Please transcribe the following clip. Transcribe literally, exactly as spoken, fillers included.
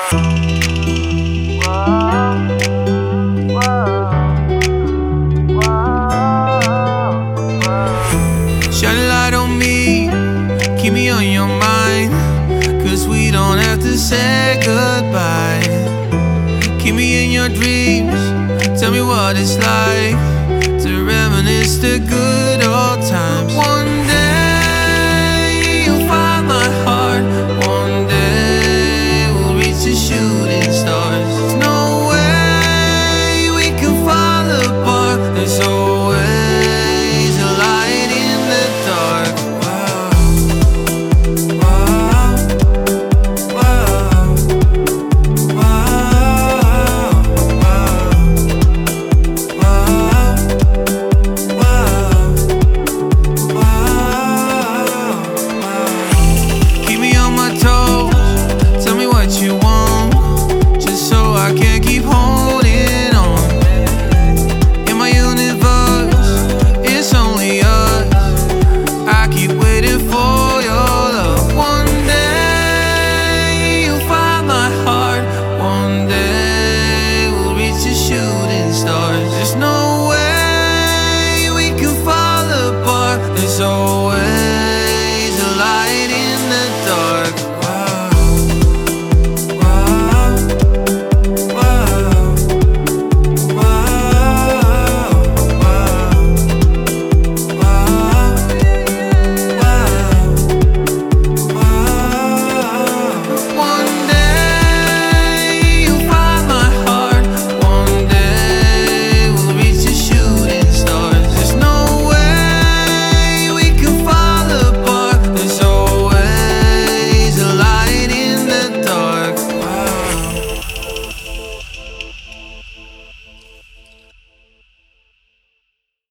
Shine a light on me, keep me on your mind, 'cause we don't have to say goodbye. Keep me in your dreams, tell me what it's like to reminisce the good